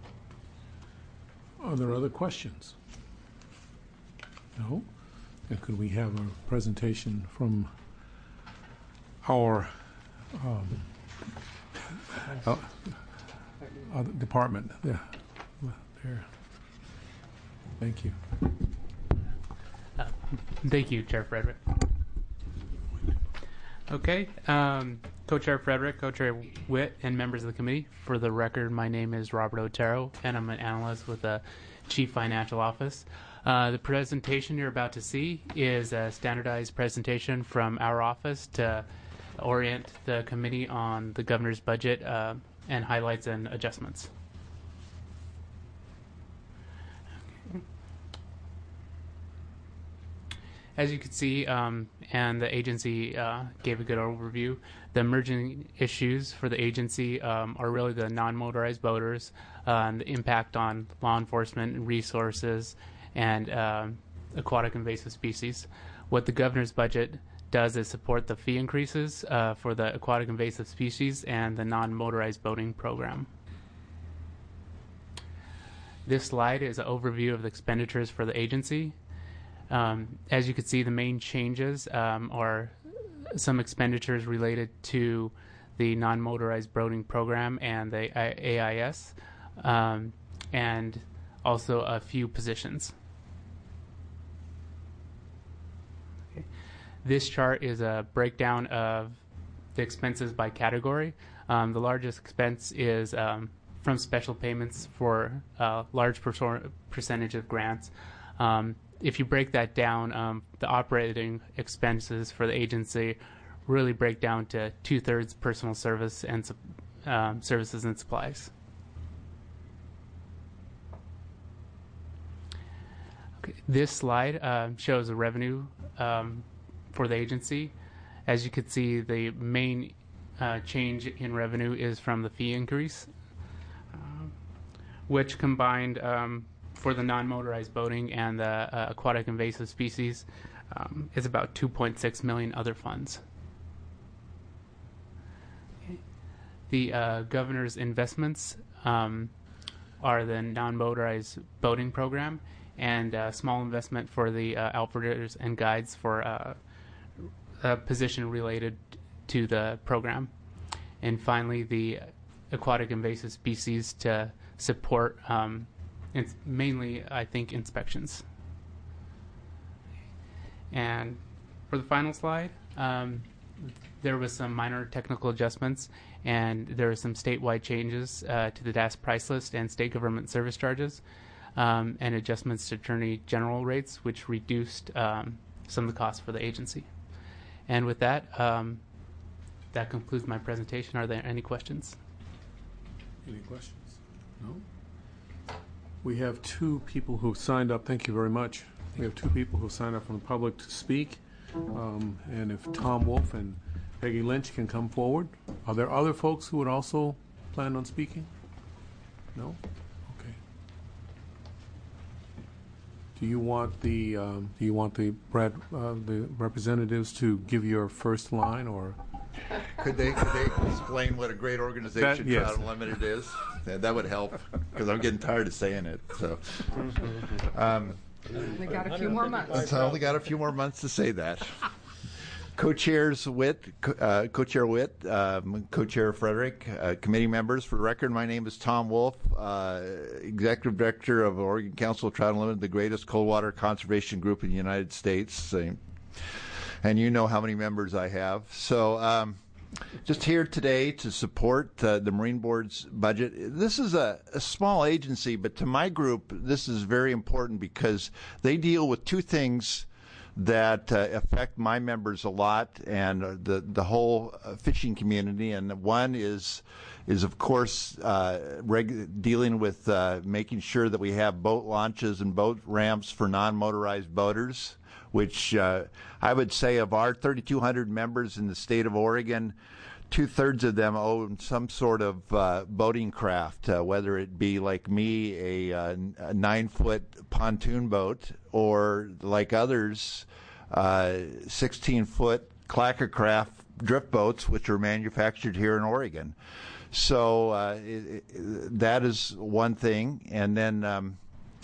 Are there other questions? No? And could we have a presentation from our department? There. Thank you. Thank you, Chair Frederick. Okay. Co-Chair Frederick, Co-Chair Witt, and members of the committee. For the record, my name is Robert Otero, and I'm an analyst with the Chief Financial Office. The presentation you're about to see is a standardized presentation from our office to orient the committee on the governor's budget and highlights and adjustments. As you can see, and the agency gave a good overview, the emerging issues for the agency are really the non-motorized boaters, and the impact on law enforcement and resources, and aquatic invasive species. What the governor's budget does is support the fee increases for the aquatic invasive species and the non-motorized boating program. This slide is an overview of the expenditures for the agency. As you can see, the main changes are some expenditures related to the non-motorized boating program and the AIS, and also a few positions. Okay. This chart is a breakdown of the expenses by category. The largest expense is from special payments for a large percentage of grants. If you break that down, the operating expenses for the agency really break down to 2/3 personal service and services and supplies. Okay. This slide shows the revenue for the agency. As you can see, the main change in revenue is from the fee increase, which combined for the non-motorized boating and the aquatic invasive species is about 2.6 million other funds. Okay. The governor's investments are the non-motorized boating program and a small investment for the outfitters and guides for a position related to the program. And finally, the aquatic invasive species to support it's mainly, I think, inspections. And for the final slide, there was some minor technical adjustments, and there were some statewide changes to the DAS price list and state government service charges, and adjustments to attorney general rates, which reduced some of the costs for the agency. And with that, that concludes my presentation. Are there any questions? Any questions? No? We have two people who signed up. Thank you very much. We have two people who signed up from the public to speak. And if Tom Wolf and Peggy Lynch can come forward. Are there other folks who would also plan on speaking? No? Okay. Do you want the representatives to give your first line, or? Could they explain what a great organization Yes. Trout Unlimited is? That would help, because I'm getting tired of saying it. So, We got a few more months. I only got a few more months to say that. Co-Chair Witt, Co-Chair Frederick, committee members. For the record, my name is Tom Wolf, Executive Director of Oregon Council of Trout Unlimited, the greatest cold water conservation group in the United States. And you know how many members I have. So just here today to support the Marine Board's budget. This is a small agency, but to my group, this is very important because they deal with two things that affect my members a lot and the whole fishing community. And one is of course dealing with making sure that we have boat launches and boat ramps for non-motorized boaters, which I would say of our 3,200 members in the state of Oregon, 2/3 of them own some sort of boating craft, whether it be like me, a 9-foot pontoon boat, or like others, 16-foot clackercraft drift boats, which are manufactured here in Oregon. So that is one thing. And then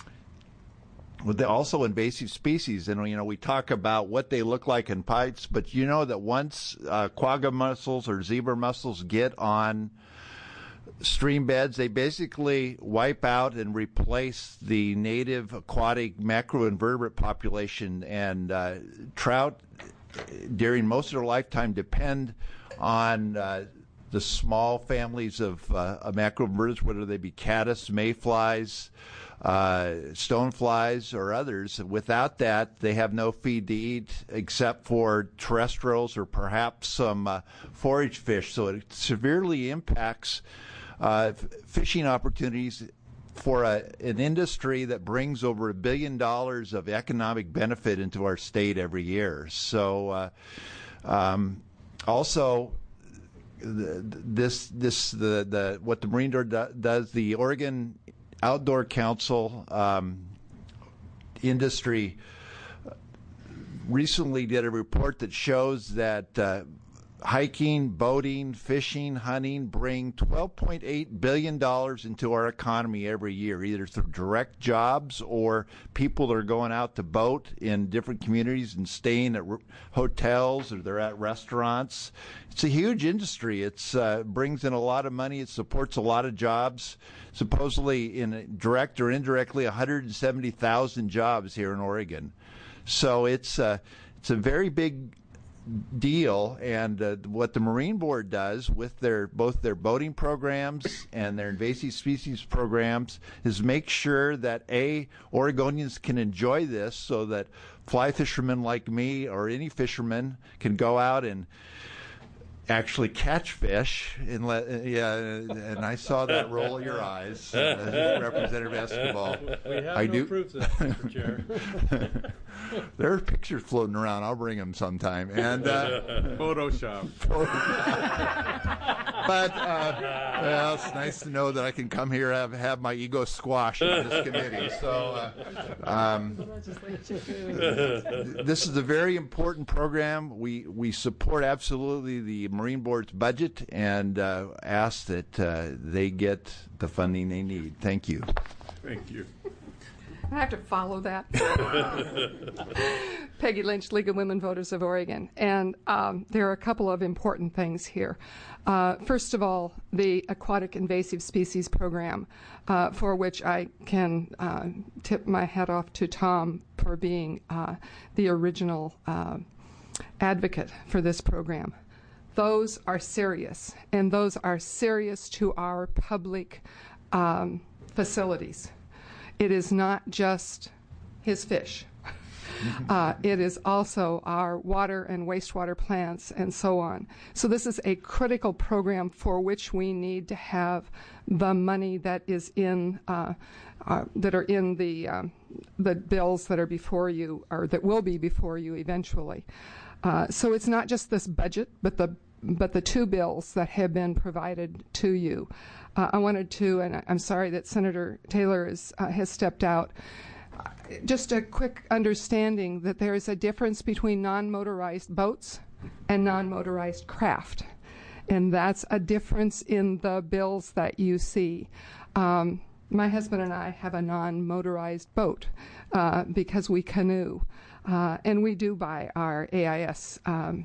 also invasive species, and we talk about what they look like in pipes, but you know that once quagga mussels or zebra mussels get on stream beds, they basically wipe out and replace the native aquatic macroinvertebrate population, and trout during most of their lifetime depend on the small families of macroinvertebrates, whether they be caddis, mayflies, stoneflies, or others. Without that, they have no feed to eat except for terrestrials or perhaps some forage fish. So it severely impacts fishing opportunities for an industry that brings over $1 billion of economic benefit into our state every year. So also, what the Marine Board does, the Oregon Outdoor Council industry recently did a report that shows that hiking, boating, fishing, hunting bring $12.8 billion into our economy every year, either through direct jobs or people that are going out to boat in different communities and staying at hotels or they're at restaurants. It's a huge industry. It brings in a lot of money. It supports a lot of jobs. Supposedly, in direct or indirectly, 170,000 jobs here in Oregon. So it's a very big deal, and what the Marine Board does with both their boating programs and their invasive species programs is make sure that Oregonians can enjoy this, so that fly fishermen like me or any fisherman can go out and actually catch fish and and I saw that roll of your eyes, Representative Escobar. We have I no do. proof of that, Mr. Chair. There are pictures floating around. I'll bring them sometime. And Photoshop. But well, it's nice to know that I can come here and have my ego squashed in this committee. So this is a very important program. We support absolutely the Marine Board's budget and ask that they get the funding they need. Thank you. Thank you. I have to follow that. Peggy Lynch, League of Women Voters of Oregon. And there are a couple of important things here. First of all, the Aquatic Invasive Species Program, for which I can tip my hat off to Tom for being the original advocate for this program. Those are serious, and those are serious to our public facilities. It is not just his fish. It is also our water and wastewater plants and so on. So this is a critical program for which we need to have the money that is in that are in the bills that are before you, or that will be before you eventually. So it's not just this budget, but the two bills that have been provided to you. I wanted to, and I'm sorry that Senator Taylor has stepped out, just a quick understanding that there is a difference between non-motorized boats and non-motorized craft. And that's a difference in the bills that you see. My husband and I have a non-motorized boat because we canoe. And we do buy our AIS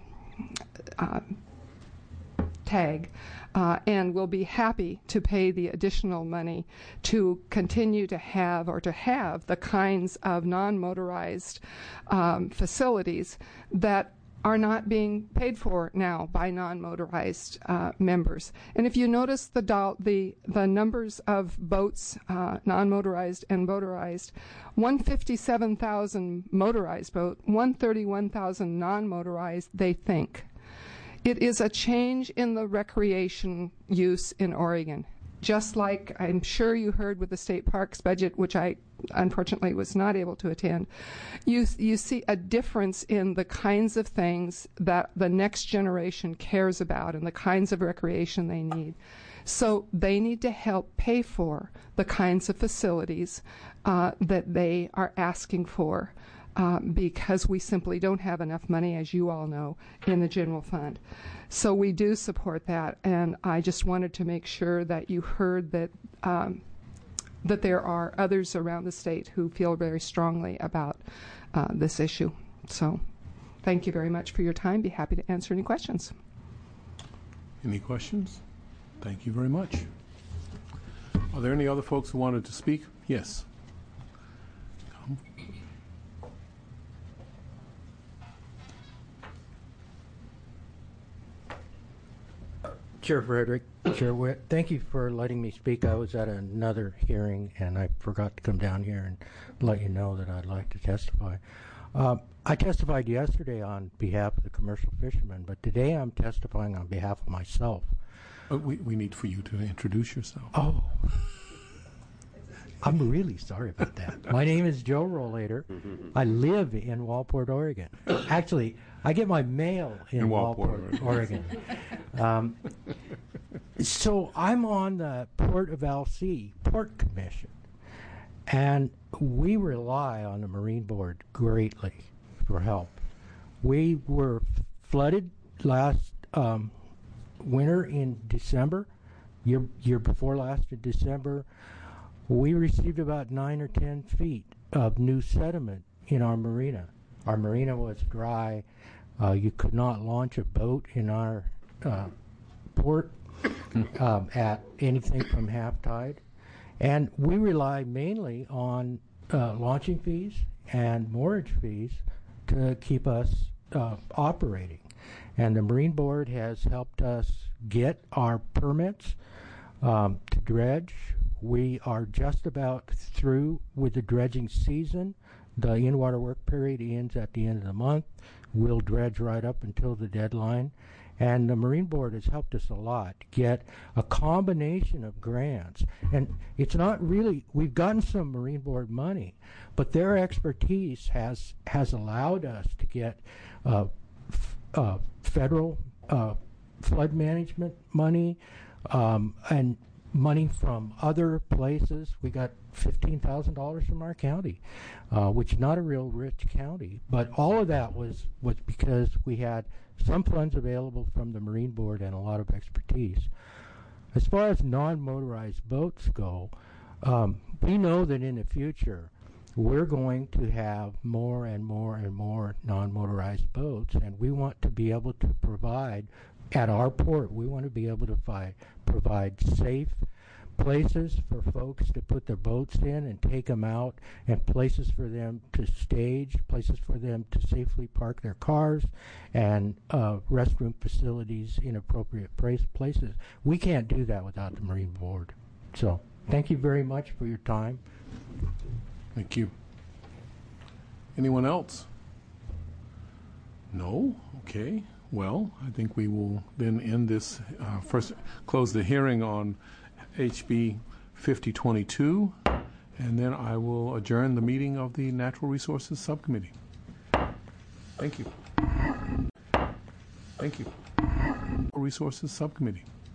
tag, and we'll be happy to pay the additional money to continue to have the kinds of non-motorized facilities that are not being paid for now by non-motorized members. And if you notice the numbers of boats, non-motorized and motorized, 157,000 motorized boat, 131,000 non-motorized, they think. It is a change in the recreation use in Oregon. Just like I'm sure you heard with the state parks budget, which I unfortunately was not able to attend, you see a difference in the kinds of things that the next generation cares about and the kinds of recreation they need. So they need to help pay for the kinds of facilities that they are asking for. Because we simply don't have enough money, as you all know, in the general fund. So we do support that, and I just wanted to make sure that you heard that that there are others around the state who feel very strongly about this issue. So thank you very much for your time. Be happy to answer any questions. Any questions? Thank you very much. Are there any other folks who wanted to speak? Yes. Chair Frederick, Chair Witt, thank you for letting me speak. I was at another hearing and I forgot to come down here and let you know that I'd like to testify. I testified yesterday on behalf of the commercial fishermen, but today I'm testifying on behalf of myself. We need for you to introduce yourself. Oh. I'm really sorry about that. My name is Joe Rollator. I live in Walport, Oregon. Actually, I get my mail in Walport, Oregon. So I'm on the Port of Alsea Port Commission, and we rely on the Marine Board greatly for help. We were flooded last winter in December, year before last in December. We received about 9 or 10 feet of new sediment in our marina. Our marina was dry. You could not launch a boat in our port at anything from half tide. And we rely mainly on launching fees and moorage fees to keep us operating. And the Marine Board has helped us get our permits to dredge. We are just about through with the dredging season. The in-water work period ends at the end of the month. We'll dredge right up until the deadline. And the Marine Board has helped us a lot get a combination of grants. And it's not really, we've gotten some Marine Board money, but their expertise has allowed us to get federal flood management money and money from other places. We got $15,000 from our county, which is not a real rich county. But all of that was because we had some funds available from the Marine Board and a lot of expertise. As far as non-motorized boats go, we know that in the future we're going to have more and more and more non-motorized boats, and we want to be able to provide, at our port, we want to be able to provide safe places for folks to put their boats in and take them out, and places for them to stage, places for them to safely park their cars, and restroom facilities in appropriate places. We can't do that without the Marine Board. So thank you very much for your time. Thank you. Anyone else? No? Okay. Well, I think we will then end this, first close the hearing on HB 5022, and then I will adjourn the meeting of the Natural Resources Subcommittee. Thank you. Thank you. Resources Subcommittee.